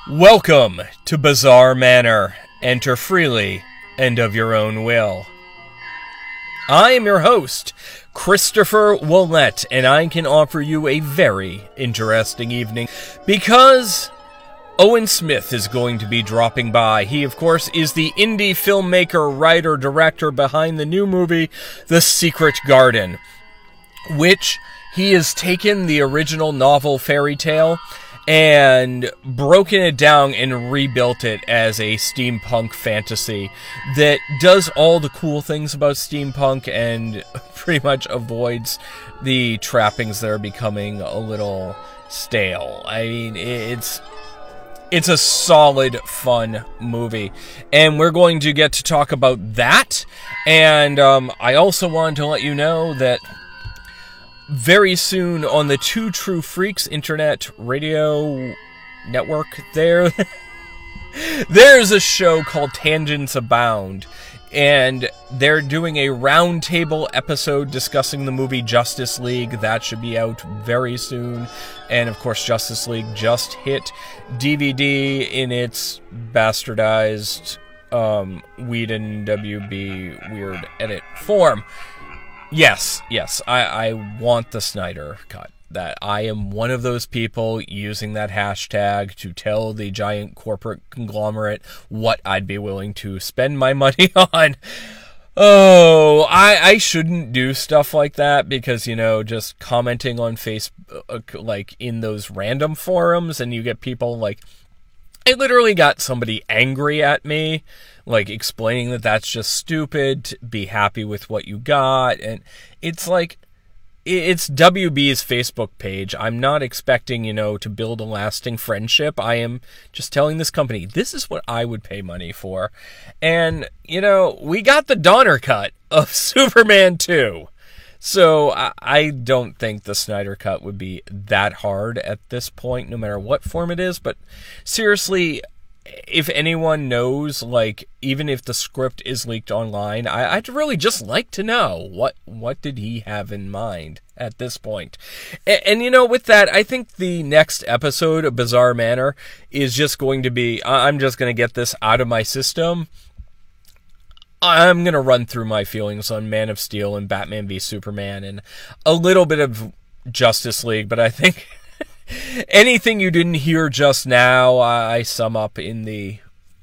Welcome to Bizarre Manor. Enter freely and of your own will. I am your host, Christopher Willett, and I can offer you a very interesting evening because Owen Smith is going to be dropping by. He, of course, is the indie filmmaker, writer, director behind the new movie, The Secret Garden, which he has taken the original novel fairy tale and broken it down and rebuilt it as a steampunk fantasy that does all the cool things about steampunk and pretty much avoids the trappings that are becoming a little stale. I mean, it's a solid, fun movie, and we're going to get to talk about that, and I also wanted to let you know that very soon on the Two True Freaks internet radio network there's a show called Tangents Abound, and they're doing a roundtable episode discussing the movie Justice League. That should be out very soon. And of course, Justice League just hit DVD in its bastardized Whedon WB weird edit form. Yes, I want the Snyder Cut. That I am one of those people using that hashtag to tell the giant corporate conglomerate what I'd be willing to spend my money on. Oh, I shouldn't do stuff like that because, just commenting on Facebook, like in those random forums, and you get people like, I literally got somebody angry at me, like explaining that that's just stupid, be happy with what you got, and it's like, it's WB's Facebook page. I'm not expecting, to build a lasting friendship. I am just telling this company, this is what I would pay money for. And, we got the Donner cut of Superman 2. So I don't think the Snyder Cut would be that hard at this point, no matter what form it is. But seriously, if anyone knows, like, even if the script is leaked online, I'd really just like to know what did he have in mind at this point. And with that, I think the next episode of Bizarre Manor is just going to be, I'm just going to get this out of my system. I'm going to run through my feelings on Man of Steel and Batman v Superman and a little bit of Justice League, but I think anything you didn't hear just now, I sum up in the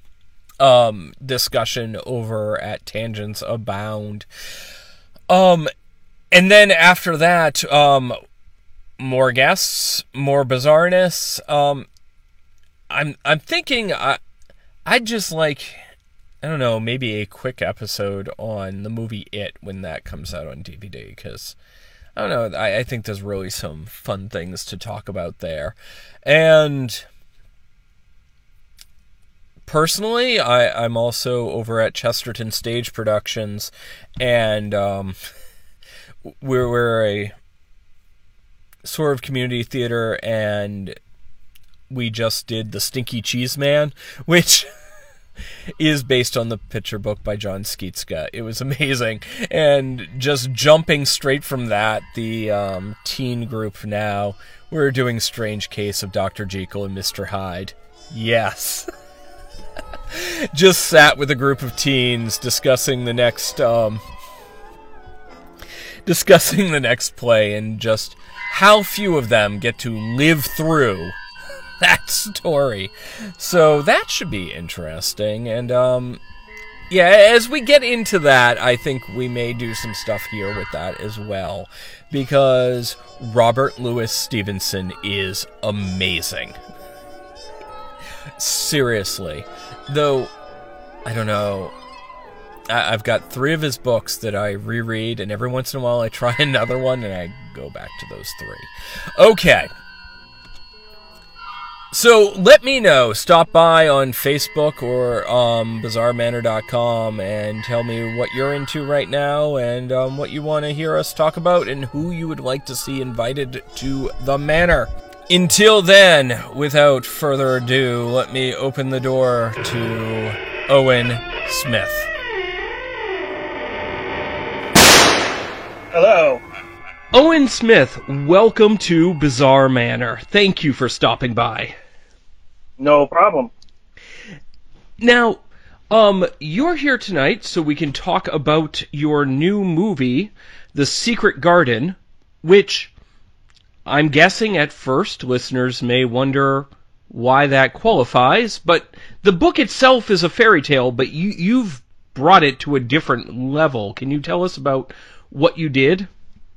discussion over at Tangents Abound. And then after that, more guests, more bizarreness. I'm thinking I'd just like, I don't know, maybe a quick episode on the movie It when that comes out on DVD, because I don't know, I think there's really some fun things to talk about there. And personally, I'm also over at Chesterton Stage Productions, and we're a sort of community theater, and we just did The Stinky Cheese Man, which is based on the picture book by John Skeetska. It was amazing. And just jumping straight from that, the teen group now, we're doing Strange Case of Dr. Jekyll and Mr. Hyde. Yes. Just sat with a group of teens discussing the next play, and just how few of them get to live through that story. So that should be interesting. And as we get into that, I think we may do some stuff here with that as well, because Robert Louis Stevenson is amazing. Seriously. Though, I don't know, I've got 3 of his books that I reread, and every once in a while I try another one and I go back to those 3. Okay. So let me know. Stop by on Facebook or bizarremanor.com and tell me what you're into right now, and what you want to hear us talk about, and who you would like to see invited to the manor. Until then, without further ado, let me open the door to Owen Smith. Hello. Owen Smith, welcome to Bizarre Manor. Thank you for stopping by. No problem. Now, you're here tonight so we can talk about your new movie, The Secret Garden, which I'm guessing at first listeners may wonder why that qualifies, but the book itself is a fairy tale, but you've brought it to a different level. Can you tell us about what you did?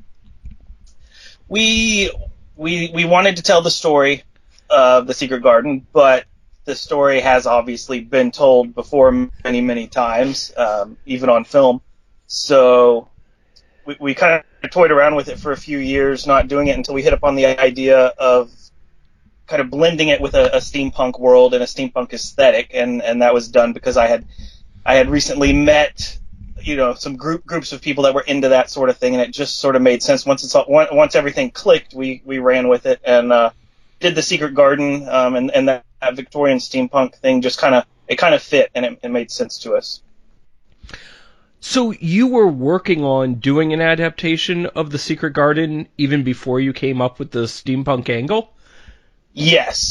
We wanted to tell the story of The Secret Garden, but the story has obviously been told before many, many times, even on film. So we kind of toyed around with it for a few years, not doing it until we hit upon the idea of kind of blending it with a steampunk world and a steampunk aesthetic, and that was done because I had recently met some groups of people that were into that sort of thing, and it just sort of made sense. Once everything clicked, we ran with it and did The Secret Garden, and that Victorian steampunk thing just kind of fit, and it made sense to us. So you were working on doing an adaptation of The Secret Garden even before you came up with the steampunk angle? Yes.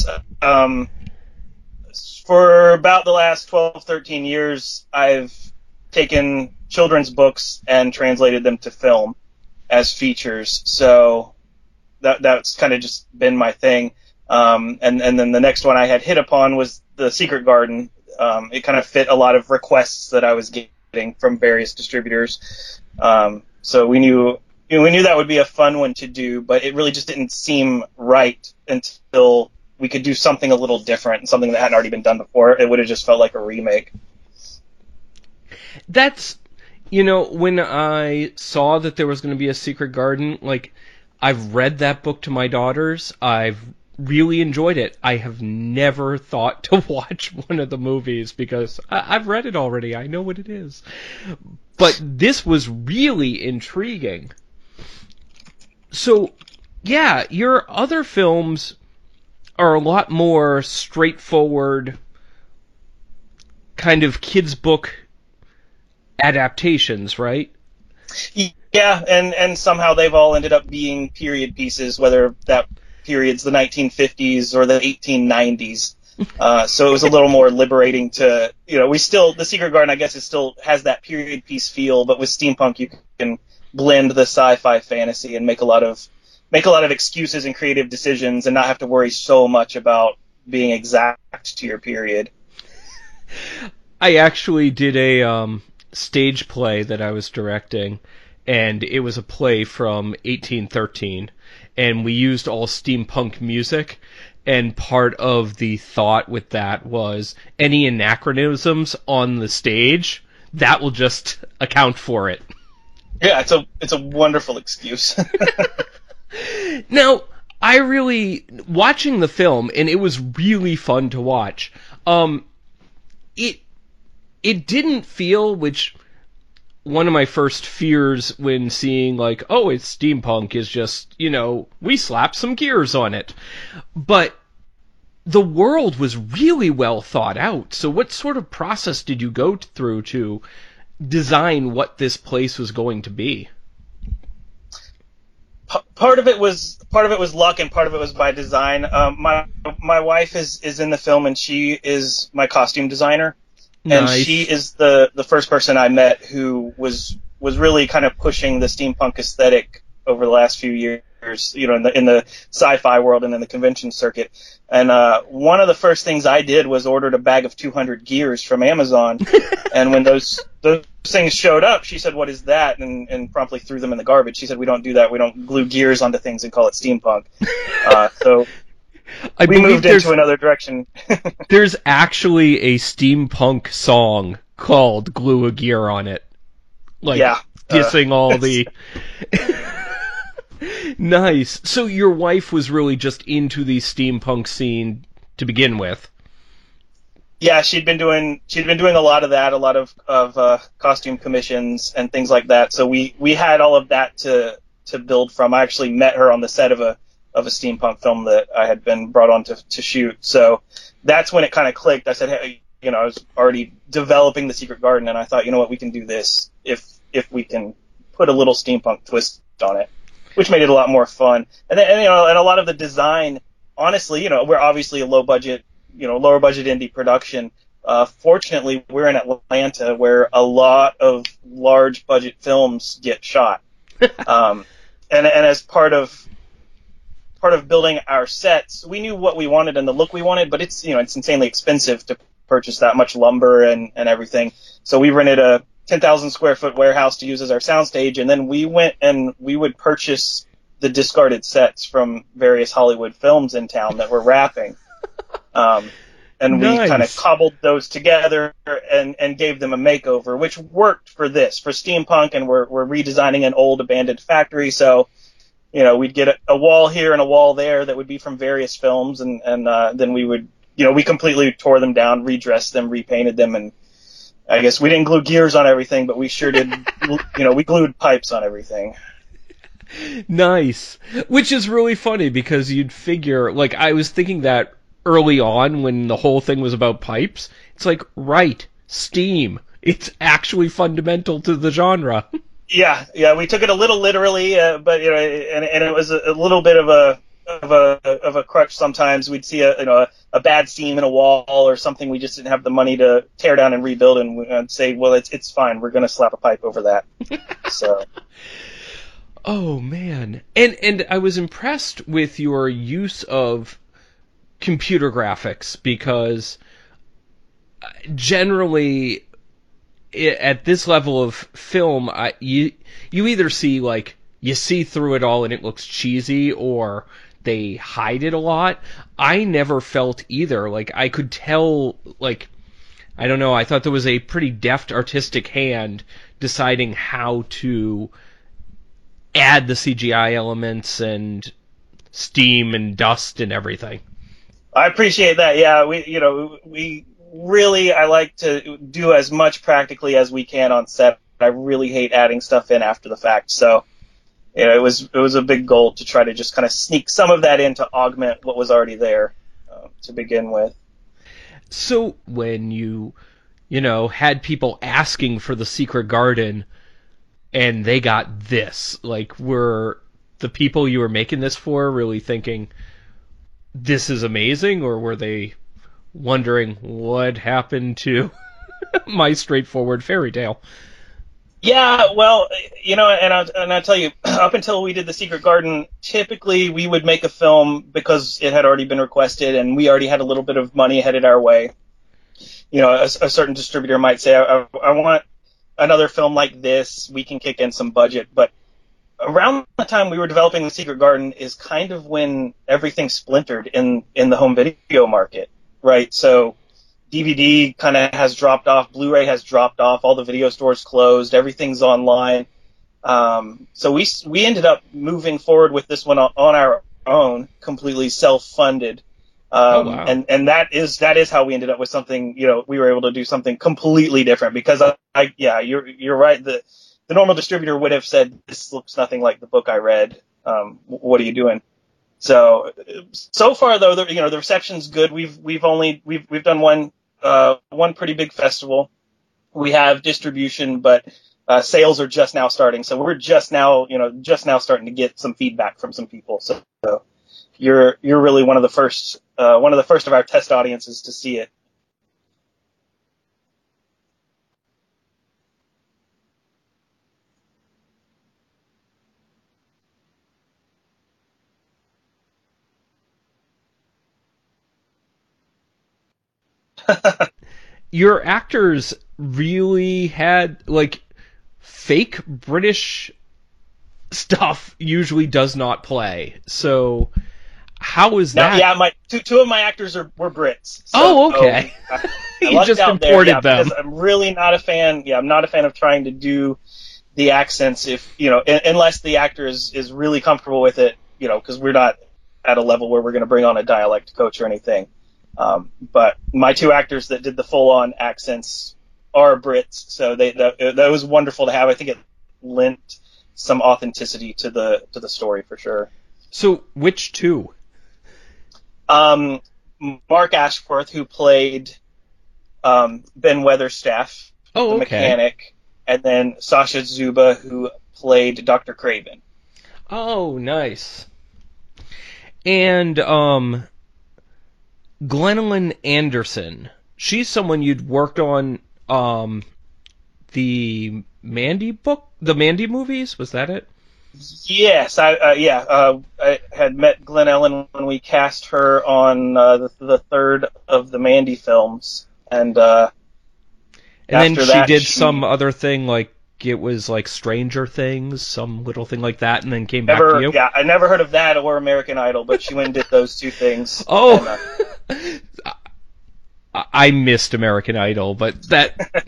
For about the last 12, 13 years, I've taken children's books and translated them to film as features. So that's kind of just been my thing. And then the next one I had hit upon was The Secret Garden. It kind of fit a lot of requests that I was getting from various distributors. So we knew that would be a fun one to do, but it really just didn't seem right until we could do something a little different and something that hadn't already been done before. It would have just felt like a remake. That's, when I saw that there was going to be a Secret Garden, like, I've read that book to my daughters. I've really enjoyed it. I have never thought to watch one of the movies because I've read it already. I know what it is. But this was really intriguing. So, yeah, your other films are a lot more straightforward, kind of kids' book adaptations, right? Yeah, and somehow they've all ended up being period pieces, whether that period's the 1950s or the 1890s. So it was a little more liberating to, The Secret Garden, I guess, it still has that period piece feel, but with steampunk you can blend the sci-fi fantasy and make a lot of excuses and creative decisions and not have to worry so much about being exact to your period. I actually did a stage play that I was directing, and it was a play from 1813, and we used all steampunk music, and part of the thought with that was any anachronisms on the stage, that will just account for it. Yeah, it's a wonderful excuse. Now, watching the film, and it was really fun to watch, it didn't feel, which one of my first fears when seeing, like, oh, it's steampunk is just, we slap some gears on it. But the world was really well thought out. So what sort of process did you go through to design what this place was going to be? Part of it was luck, and part of it was by design. My wife is in the film, and she is my costume designer. Nice. And she is the first person I met who was really kind of pushing the steampunk aesthetic over the last few years, in the sci-fi world and in the convention circuit. And one of the first things I did was ordered a bag of 200 gears from Amazon. And when those things showed up, she said, "What is that?" and promptly threw them in the garbage. She said, "We don't do that. We don't glue gears onto things and call it steampunk." So we moved into another direction. There's actually a steampunk song called "Glue a Gear on It," like, yeah, dissing all the. Nice. So your wife was really just into the steampunk scene to begin with. Yeah, she'd been doing a lot of that, a lot of costume commissions and things like that. So we had all of that to build from. I actually met her on the set of a steampunk film that I had been brought on to shoot. So that's when it kind of clicked. I said, hey, I was already developing The Secret Garden, and I thought, you know what, we can do this if we can put a little steampunk twist on it, which made it a lot more fun. And then, and a lot of the design, honestly, we're obviously a low budget lower budget indie production. Fortunately, we're in Atlanta, where a lot of large budget films get shot. And as part of building our sets, we knew what we wanted and the look we wanted, but it's insanely expensive to purchase that much lumber and everything. So we rented a 10,000 square foot warehouse to use as our soundstage, and then we went and we would purchase the discarded sets from various Hollywood films in town that were wrapping. And we kind of cobbled those together and gave them a makeover, which worked for steampunk, and we're redesigning an old abandoned factory. So, we'd get a wall here and a wall there that would be from various films, and then we would, we completely tore them down, redressed them, repainted them, and I guess we didn't glue gears on everything, but we sure did, we glued pipes on everything. Nice. Which is really funny, because you'd figure, like, I was thinking that early on when the whole thing was about pipes. It's like, right, steam. It's actually fundamental to the genre. Yeah, we took it a little literally, but and it was a little bit of a crutch sometimes. We'd see a bad seam in a wall or something we just didn't have the money to tear down and rebuild, and we'd say, well, it's fine. We're going to slap a pipe over that. So. Oh man. And I was impressed with your use of computer graphics, because generally at this level of film, you either see, like, you see through it all and it looks cheesy, or they hide it a lot. I never felt either. Like, I could tell, like, I don't know, I thought there was a pretty deft artistic hand deciding how to add the CGI elements and steam and dust and everything. I appreciate that. Yeah, we really, I like to do as much practically as we can on set. I really hate adding stuff in after the fact. So, it was a big goal to try to just kind of sneak some of that in to augment what was already there to begin with. So when you had people asking for the Secret Garden and they got this, like, were the people you were making this for really thinking, this is amazing, or were they wondering what happened to my straightforward fairy tale? Yeah, well, and I'll tell you, up until we did The Secret Garden, typically we would make a film because it had already been requested and we already had a little bit of money headed our way. A certain distributor might say, I want another film like this, we can kick in some budget, but around the time we were developing The Secret Garden is kind of when everything splintered in the home video market, right? So DVD kind of has dropped off, Blu-ray has dropped off, all the video stores closed, everything's online. So we ended up moving forward with this one on our own, completely self-funded. Oh, wow. And that is how we ended up with something, we were able to do something completely different, because you're right. The normal distributor would have said, this looks nothing like the book I read. What are you doing? So far though, the reception's good. We've done one pretty big festival. We have distribution, but sales are just now starting. So we're just now starting to get some feedback from some people. So you're really one of the first of our test audiences to see it. Your actors really had, like, fake British stuff usually does not play. So how is that? Yeah, two of my actors were Brits. So, okay. You just imported them. Because I'm really not a fan. Yeah, I'm not a fan of trying to do the accents unless the actor is really comfortable with it. Because we're not at a level where we're going to bring on a dialect coach or anything. But my two actors that did the full-on accents are Brits, so that was wonderful to have. I think it lent some authenticity to the story for sure. So which two? Mark Ashworth, who played Ben Weatherstaff, the mechanic, and then Sasha Zuba, who played Dr. Craven. Oh, nice. And Gwendoline Anderson. She's someone you'd worked on the Mandy book, the Mandy movies. Was that it? Yes, I had met Glen Ellen when we cast her on the third of the Mandy films, and then after she that, did some other thing, like it was like Stranger Things, some little thing like that, and then came back to you. Yeah, I never heard of that or American Idol, but she went and did those two things. Oh, and, I missed American Idol, but that.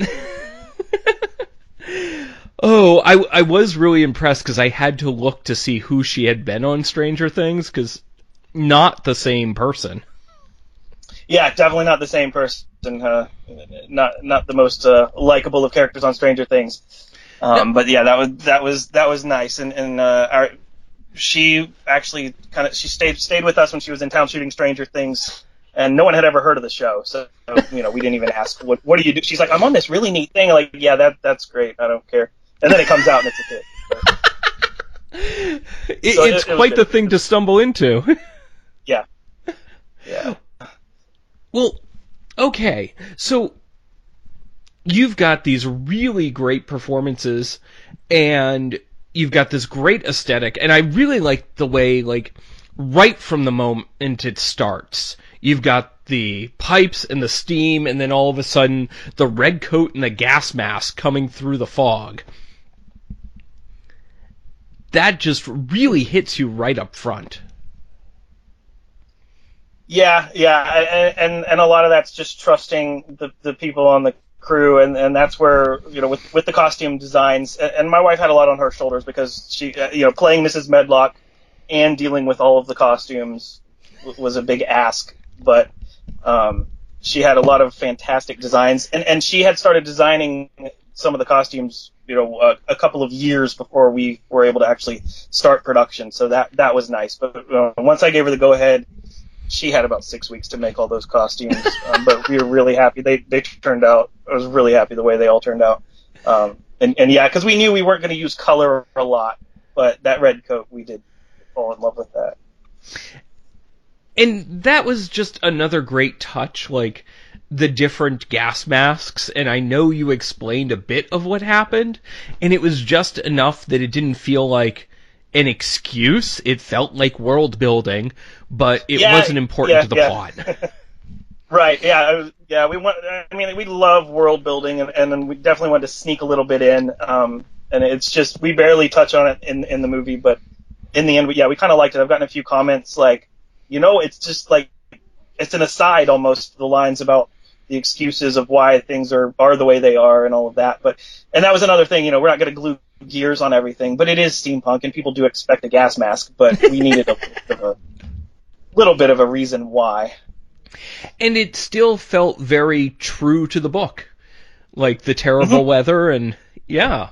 Oh, I was really impressed because I had to look to see who she had been on Stranger Things, because not the same person. Yeah, definitely not the same person. Not the most likable of characters on Stranger Things. But yeah, that was nice, and she actually she stayed with us when she was in town shooting Stranger Things, and no one had ever heard of the show, so we didn't even ask what do you do. She's like, I'm on this really neat thing. I'm like, yeah, that's great. I don't care. And then it comes out and it's a hit. It's quite the thing to stumble into. Yeah. Well, okay, so you've got these really great performances, and you've got this great aesthetic, and I really like the way, like, right from the moment it starts, you've got the pipes and the steam, and then all of a sudden, the red coat and the gas mask coming through the fog. That just really hits you right up front. Yeah, and a lot of that's just trusting the people on the crew, and that's where, with the costume designs, and my wife had a lot on her shoulders because she, playing Mrs. Medlock and dealing with all of the costumes was a big ask, but she had a lot of fantastic designs, and she had started designing some of the costumes, a couple of years before we were able to actually start production, so that was nice. But once I gave her the go-ahead, she had about 6 weeks to make all those costumes, but we were really happy. They turned out. I was really happy the way they all turned out. And yeah, because we knew we weren't going to use color a lot, but that red coat, we did fall in love with that. And that was just another great touch, like the different gas masks, and I know you explained a bit of what happened, and it was just enough that it didn't feel like an excuse. It felt like world building, but it wasn't important to the plot. Right. Yeah. We love world building, and we definitely wanted to sneak a little bit in. And it's just we barely touch on it in the movie, but in the end, we kind of liked it. I've gotten a few comments like, it's just like it's an aside almost, the lines about the excuses of why things are the way they are and all of that. And that was another thing. We're not going to glue gears on everything, but it is steampunk, and people do expect a gas mask, but we needed a little bit of a reason why. And it still felt very true to the book, like the terrible weather, and yeah,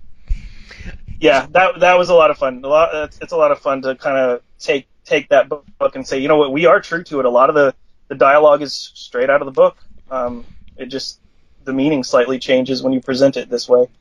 that was a lot of fun. It's a lot of fun to kind of take that book and say, what, we are true to it. A lot of the dialogue is straight out of the book. It just, the meaning slightly changes when you present it this way.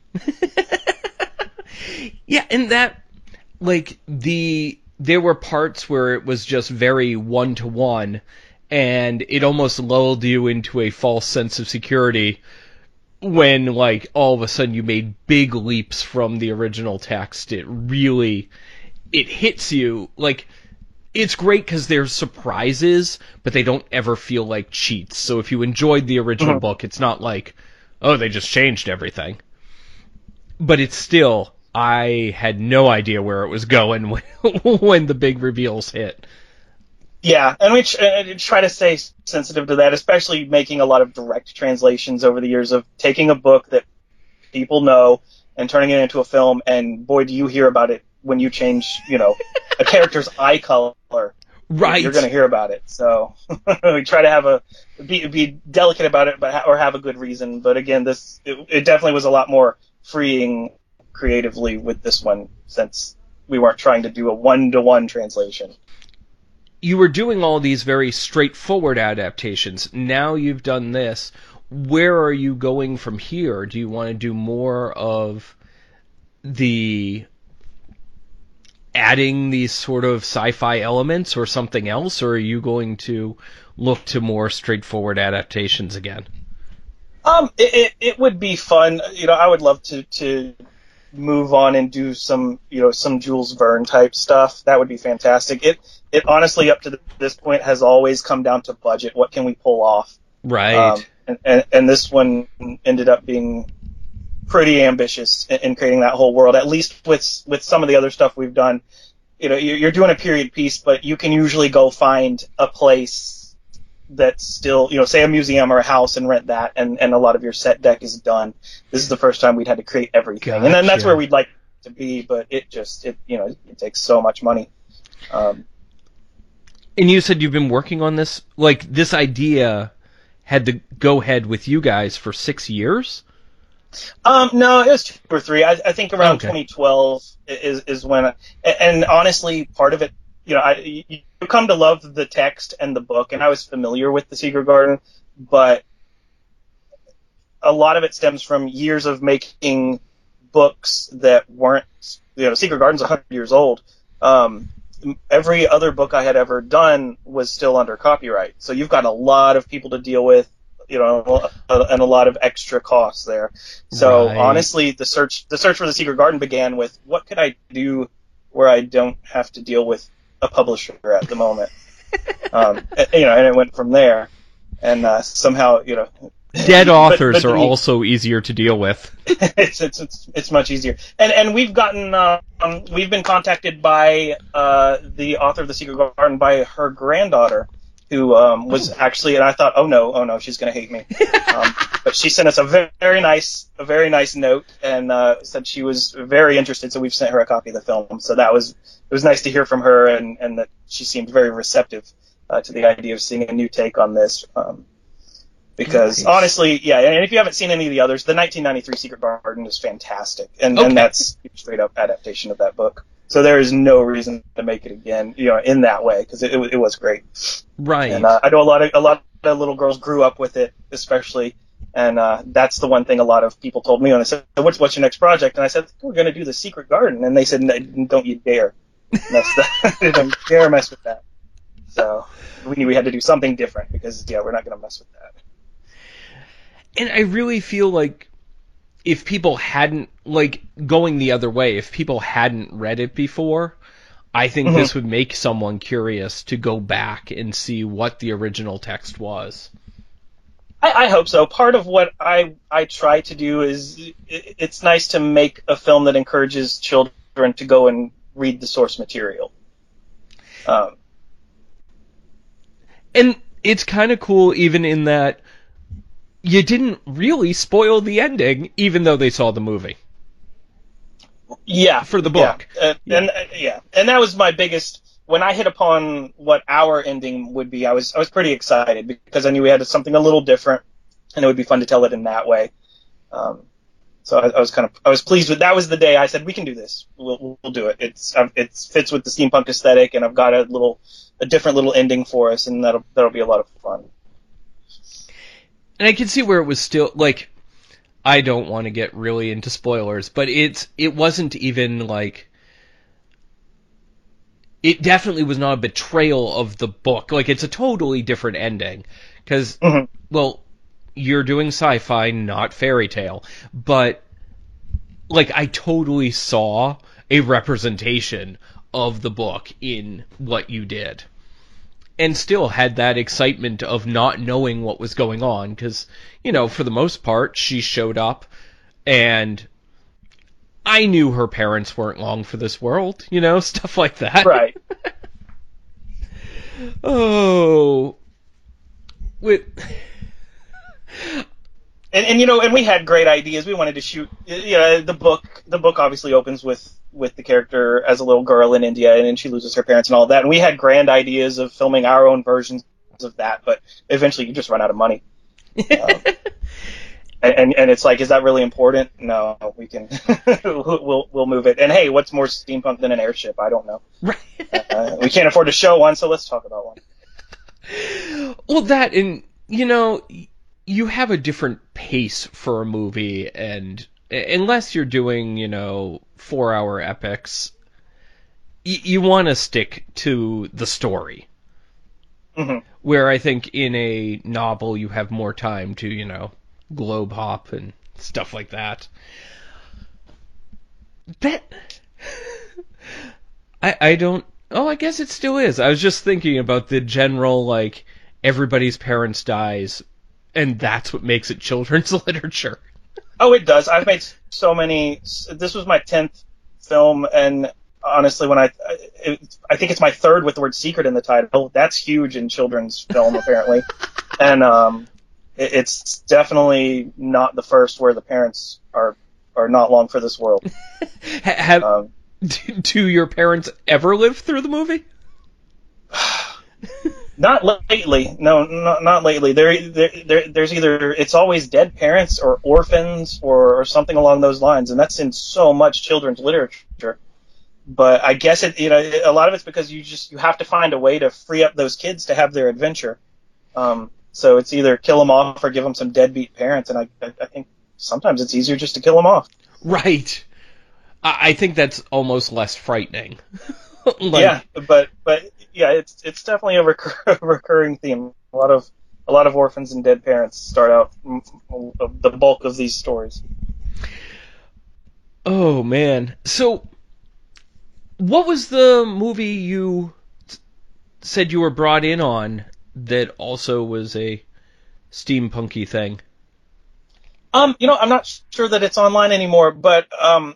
Yeah, and that, like, there were parts where it was just very one-to-one, and it almost lulled you into a false sense of security when, like, all of a sudden you made big leaps from the original text. It hits you, like, it's great because there's surprises, but they don't ever feel like cheats. So if you enjoyed the original book, it's not like, oh, they just changed everything. But it's still, I had no idea where it was going when the big reveals hit. Yeah, and we try to stay sensitive to that, especially making a lot of direct translations over the years of taking a book that people know and turning it into a film, and boy, do you hear about it when you change, a character's eye color. Right. You're going to hear about it. So we try to be delicate about it, or have a good reason. But again, it definitely was a lot more freeing creatively with this one, since we weren't trying to do a one-to-one translation. You were doing all these very straightforward adaptations. Now you've done this. Where are you going from here? Do you want to do more of the adding these sort of sci-fi elements or something else, or are you going to look to more straightforward adaptations again? It would be fun. I would love to move on and do some Jules Verne type stuff. That would be fantastic. It honestly, up to this point, has always come down to budget. What can we pull off? Right. And this one ended up being pretty ambitious in creating that whole world. At least with some of the other stuff we've done, you're doing a period piece, but you can usually go find a place that's still, say a museum or a house and rent that, and a lot of your set deck is done. This is the first time we'd had to create everything. Gotcha. And then that's where we'd like to be, but it takes so much money. And you said you've been working on this, like, this idea had the go-ahead with you guys for 6 years? No, it was 2 or 3. I think around 2012 is when, and honestly, part of it, you come to love the text and the book, and I was familiar with The Secret Garden, but a lot of it stems from years of making books that weren't, Secret Garden's 100 years old. Every other book I had ever done was still under copyright, so you've got a lot of people to deal with, and a lot of extra costs there. So Right. honestly, the search for The Secret Garden began with, what could I do where I don't have to deal with a publisher at the moment? And it went from there. And somehow, Dead authors are also easier to deal with. it's much easier. And we've been contacted by the author of The Secret Garden by her granddaughter, who was actually, and I thought, oh no, she's going to hate me. But she sent us a very nice note, and said she was very interested. So we've sent her a copy of the film. So it was nice to hear from her, and that she seemed very receptive to the idea of seeing a new take on this. Because Nice. Honestly, yeah, and if you haven't seen any of the others, the 1993 Secret Garden is fantastic, and that's a straight up adaptation of that book. So there is no reason to make it again, in that way, because it was great. Right. And I know a lot of little girls grew up with it, especially, and that's the one thing a lot of people told me when they said, "What's your next project?" And I said, "We're going to do The Secret Garden," and they said, "Don't you dare mess that! Don't dare mess with that." So we knew we had to do something different because we're not going to mess with that. And I really feel like if people hadn't, like, going the other way, if people hadn't read it before, I think this would make someone curious to go back and see what the original text was. I hope so. Part of what I try to do is, it's nice to make a film that encourages children to go and read the source material. And it's kind of cool even in that you didn't really spoil the ending, even though they saw the movie. Yeah. For the book. Yeah. And that was my biggest, when I hit upon what our ending would be, I was pretty excited because I knew we had something a little different, and it would be fun to tell it in that way. So I was pleased with, that was the day I said, we can do this. We'll do it. It fits with the steampunk aesthetic, and I've got a different little ending for us, and that'll be a lot of fun. And I can see where it was still, like, I don't want to get really into spoilers, but it wasn't even, like, it definitely was not a betrayal of the book. Like, it's a totally different ending. Because, well, you're doing sci-fi, not fairy tale. But, like, I totally saw a representation of the book in what you did. And still had that excitement of not knowing what was going on, because, for the most part, she showed up, and I knew her parents weren't long for this world, stuff like that. Right. Oh. And we had great ideas. We wanted to shoot, the book obviously opens with the character as a little girl in India, and then she loses her parents and all that. And we had grand ideas of filming our own versions of that, but eventually you just run out of money. And it's like, is that really important? No, we can, we'll move it. And hey, what's more steampunk than an airship? I don't know. Right. We can't afford to show one, so let's talk about one. Well, that, and, you have a different pace for a movie, and unless you're doing, 4-hour epics, you want to stick to the story. Hmm. Where I think in a novel you have more time to, globe hop and stuff like that. That I don't. Oh, I guess it still is. I was just thinking about the general, like, everybody's parents dies, and that's what makes it children's literature. Oh, it does. I've made so many. This was my 10th film, and honestly, I think it's my third with the word secret in the title. That's huge in children's film, apparently. And it's definitely not the first where the parents are not long for this world. Have do your parents ever live through the movie? Not lately. No, not lately. There's either it's always dead parents or orphans or something along those lines, and that's in so much children's literature. But I guess a lot of it's because you have to find a way to free up those kids to have their adventure. So it's either kill them off or give them some deadbeat parents, and I think sometimes it's easier just to kill them off. Right. I think that's almost less frightening. Yeah, but yeah, it's definitely a recurring theme. A lot of orphans and dead parents start out the bulk of these stories. Oh man. So what was the movie you said you were brought in on that also was a steampunky thing? I'm not sure that it's online anymore, but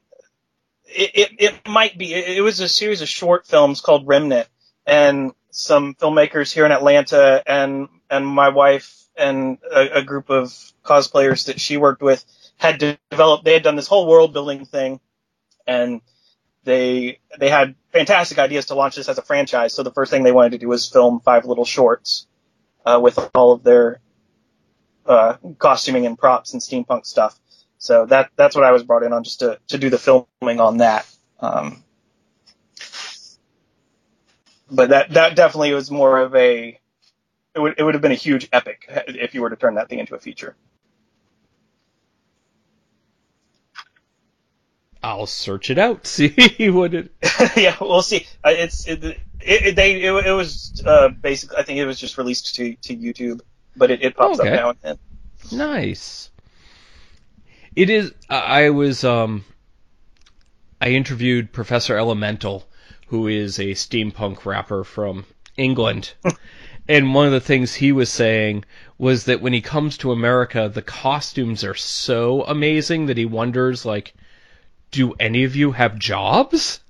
it might be. It was a series of short films called Remnant, and some filmmakers here in Atlanta and my wife and a group of cosplayers that she worked with had developed. They had done this whole world building thing, and they had fantastic ideas to launch this as a franchise. So the first thing they wanted to do was film 5 little shorts with all of their costuming and props and steampunk stuff. So that's what I was brought in on, just to do the filming on that. But that definitely was more of it would have been a huge epic if you were to turn that thing into a feature. I'll search it out. See what it. Yeah, we'll see. It was basically, I think it was just released to YouTube, but it pops up now and then. Nice. It is. I interviewed Professor Elemental, who is a steampunk rapper from England, and one of the things he was saying was that when he comes to America, the costumes are so amazing that he wonders, like, do any of you have jobs?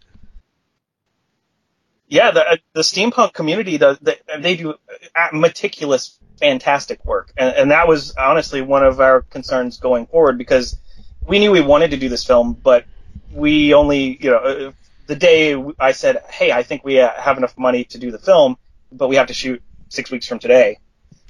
Yeah, the steampunk community they do meticulous, fantastic work, and that was honestly one of our concerns going forward, because we knew we wanted to do this film, but we only, the day I said, hey, I think we have enough money to do the film, but we have to shoot 6 weeks from today,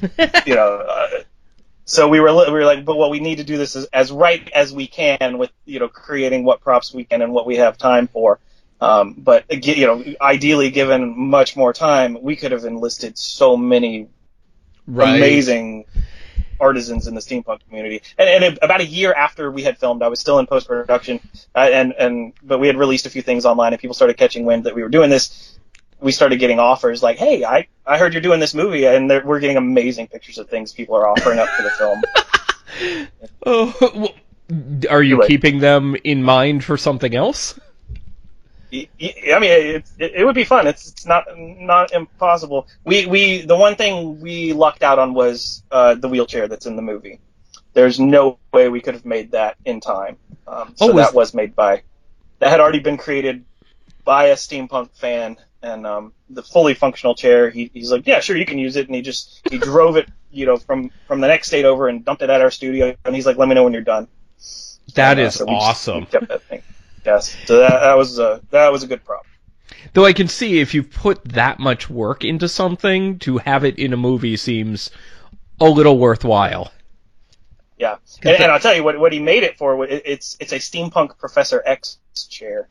so we were like, but what we need to do this as right as we can with, creating what props we can and what we have time for. But ideally, given much more time, we could have enlisted so many amazing artisans in the steampunk community. And about a year after we had filmed, I was still in post-production, but we had released a few things online, and people started catching wind that we were doing this. We started getting offers like, hey, I heard you're doing this movie, and we're getting amazing pictures of things people are offering up for the film. Oh, well, are you keeping them in mind for something else? I mean, it would be fun. It's not impossible. The one thing we lucked out on was the wheelchair that's in the movie. There's no way we could have made that in time. That had already been created by a steampunk fan, and the fully functional chair. He's like, yeah, sure, you can use it, and he drove it, from the next state over and dumped it at our studio, and he's like, let me know when you're done. That is awesome. We kept that thing. Yes, so that was a good prop. Though I can see if you put that much work into something, to have it in a movie seems a little worthwhile. Yeah, and I'll tell you what he made it for. It's a steampunk Professor X chair.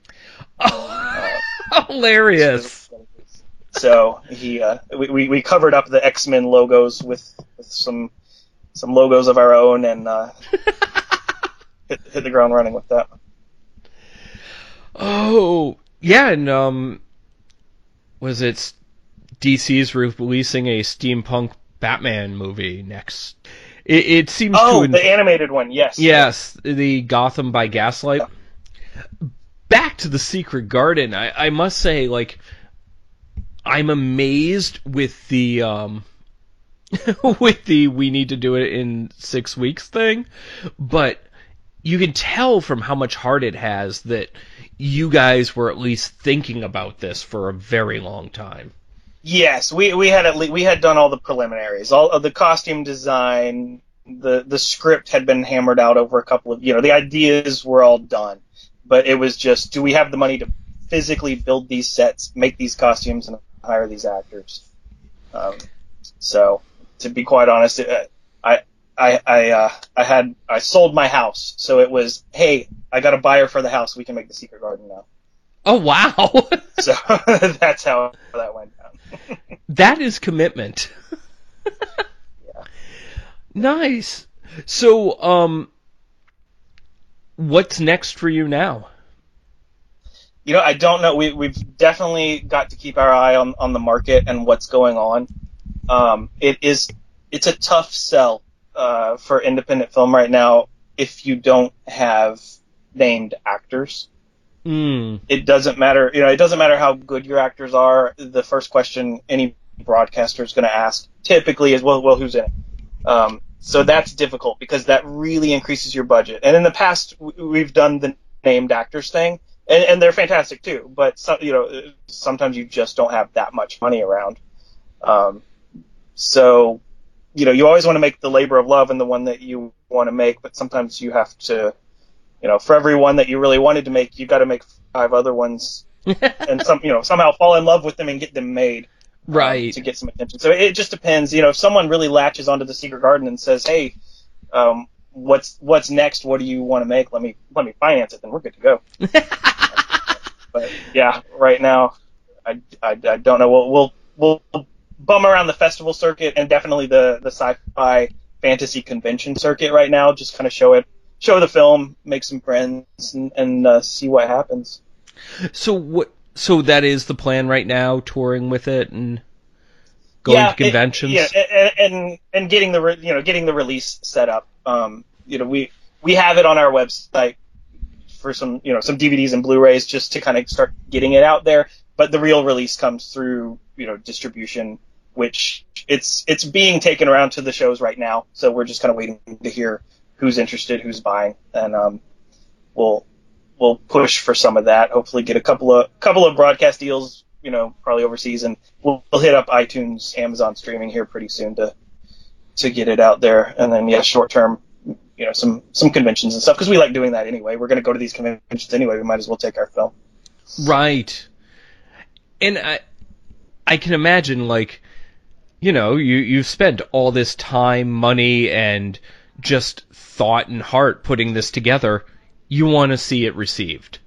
Hilarious. So we covered up the X-Men logos with some logos of our own, and hit the ground running with that. Oh, yeah, and was it DC's releasing a steampunk Batman movie next. It seems to... Oh, the animated one, yes. Yes, the Gotham by Gaslight. Yeah. Back to the Secret Garden, I must say, like, I'm amazed with the with the we need to do it in 6 weeks thing, but you can tell from how much heart it has that you guys were at least thinking about this for a very long time. Yes, we had done all the preliminaries, all of the costume design, the script had been hammered out over a couple of, the ideas were all done, but it was just, do we have the money to physically build these sets, make these costumes, and hire these actors? So, to be quite honest, I sold my house, so it was, hey, I got a buyer for the house, we can make the Secret Garden now. Oh, wow. So that's how that went down. That is commitment. Yeah. Nice. So, what's next for you now? I don't know. We've definitely got to keep our eye on the market and what's going on. It's a tough sell for independent film right now if you don't have named actors. It doesn't matter. It doesn't matter how good your actors are. The first question any broadcaster is going to ask typically is, well, who's in it? So that's difficult because that really increases your budget. And in the past, we've done the named actors thing, and they're fantastic too. But sometimes you just don't have that much money around. So you always want to make the labor of love and the one that you want to make, but sometimes you have to. For every one that you really wanted to make, you got to make 5 other ones, and somehow fall in love with them and get them made, right? To get some attention. So it just depends. If someone really latches onto the Secret Garden and says, "Hey, what's next? What do you want to make? Let me finance it," then we're good to go. But yeah, right now, I don't know. We'll bum around the festival circuit and definitely the sci-fi fantasy convention circuit right now. Just kind of show the film, make some friends, and see what happens. So that is the plan right now, touring with it and going to conventions. And getting the release set up. We have it on our website for some DVDs and Blu-rays just to kind of start getting it out there. But the real release comes through distribution, which it's being taken around to the shows right now. So we're just kind of waiting to hear who's interested, who's buying, and we'll push for some of that. Hopefully, get a couple of broadcast deals, probably overseas, and we'll hit up iTunes, Amazon streaming here pretty soon to get it out there. And then short term, some conventions and stuff because we like doing that anyway. We're going to go to these conventions anyway. We might as well take our film. Right, and I can imagine you've spent all this time, money, and just thought and heart putting this together. You want to see it received.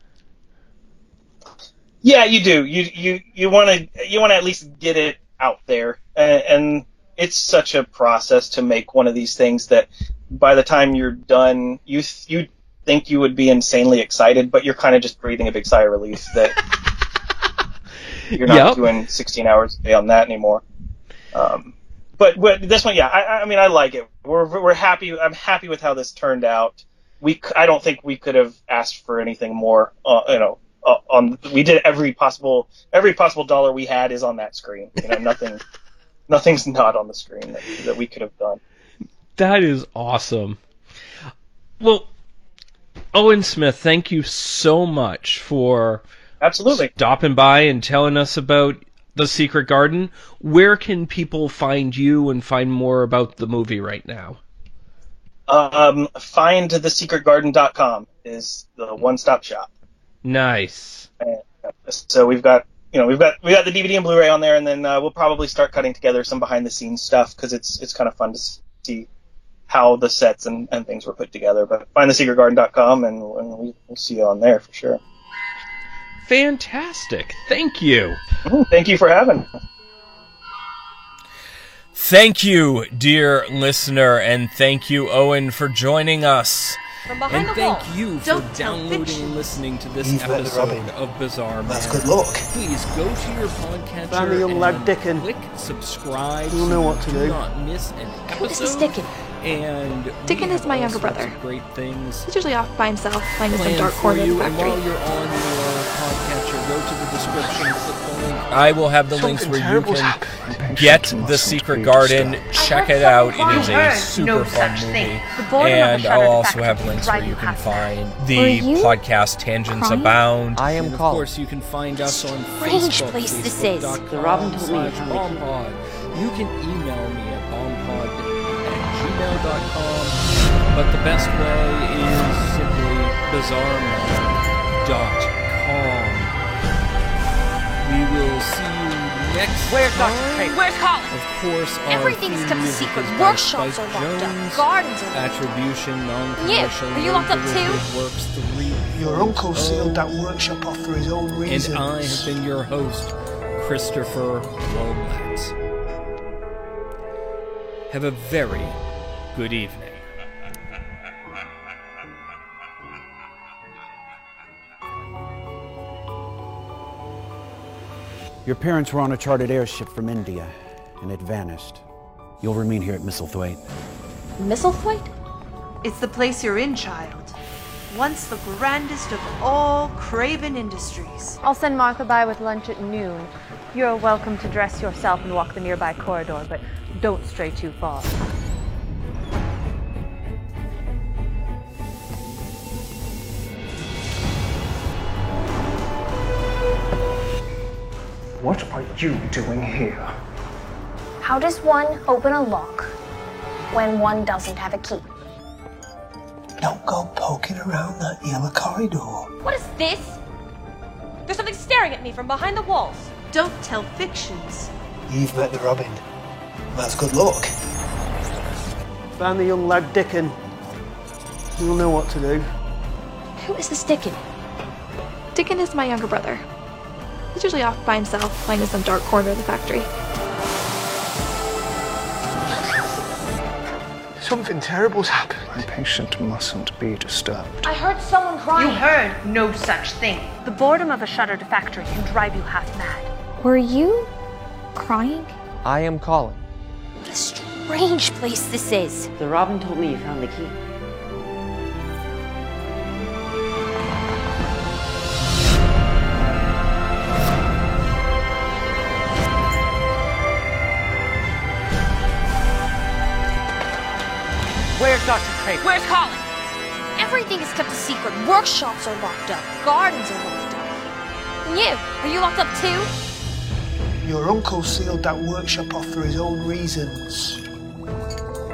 Yeah, you do. You want to at least get it out there, and it's such a process to make one of these things that by the time you're done, you think you would be insanely excited, but you're kind of just breathing a big sigh of relief that you're not doing 16 hours a day on that anymore. But this one, I mean, I like it. We're happy. I'm happy with how this turned out. I don't think we could have asked for anything more. We did every possible dollar we had is on that screen. Nothing's not on the screen that we could have done. That is awesome. Well, Owen Smith, thank you so much for absolutely stopping by and telling us about The Secret Garden. Where can people find you and find more about the movie right now? Findthesecretgarden.com is the one-stop shop. Nice. So we've got the DVD and Blu-ray on there, and then we'll probably start cutting together some behind-the-scenes stuff because it's kind of fun to see how the sets and things were put together. But findthesecretgarden.com, and we'll see you on there for sure. Fantastic. Thank you. Thank you for having me. Thank you, dear listener, and thank you, Owen, for joining us. from behind And the wall. thank you for Don't tell downloading fiction. and listening to this You've met the episode Robin. of Bizarre That's Manor. good luck. Please go to your podcatcher Found the young lad and Dickon. click subscribe You'll know what to do. not miss an Who is this episode. Dickon? And Dickon we is have my all younger sorts brother. of great things He's usually off by himself, playing in some planned dark for corner of you. the And while factory. you're on your podcatcher, go to the description, click the link. I will have the links where you terrible's can happened. get The Secret Garden. Check it out. It is a super fun movie. And I'll also have links where you can find the Were you podcast Tangents crying? Abound. I am and of Colin. course, you can find us on Strange Facebook. place this is. The Robin told me bombpod. You can email me at bombpod@gmail.com. But the best way is simply bizarreman.com. We will see you next Where's time. Dr. Craig? Where's Colin? Of course, our Everything's theme kept music secret. is by Workshops Spike are locked up. Jones. Gardens are locked up. Attribution, non-commercial. Are you locked up too? Works 3. Your uncle sealed that workshop off for his own reasons. And I have been your host, Christopher Wollett. Have a very good evening. Your parents were on a chartered airship from India, and it vanished. You'll remain here at Misselthwaite. Misselthwaite? It's the place you're in, child. Once the grandest of all Craven Industries. I'll send Martha by with lunch at noon. You're welcome to dress yourself and walk the nearby corridor, but don't stray too far. What are you doing here? How does one open a lock when one doesn't have a key? Don't go poking around that yellow corridor. What is this? There's something staring at me from behind the walls. Don't tell fictions. You've met the Robin. That's good luck. Found the young lad Dickon. You'll know what to do. Who is this Dickon? Dickon is my younger brother. He's usually off by himself, playing in some dark corner of the factory. Something terrible's happened. My patient mustn't be disturbed. I heard someone crying. You heard no such thing. The boredom of a shuttered factory can drive you half mad. Were you crying? I am Colin. What a strange place this is. The Robin told me you found the key. Where's Dr. Craig? Where's Colin? Everything is kept a secret. Workshops are locked up. Gardens are locked up. And you? Are you locked up too? Your uncle sealed that workshop off for his own reasons.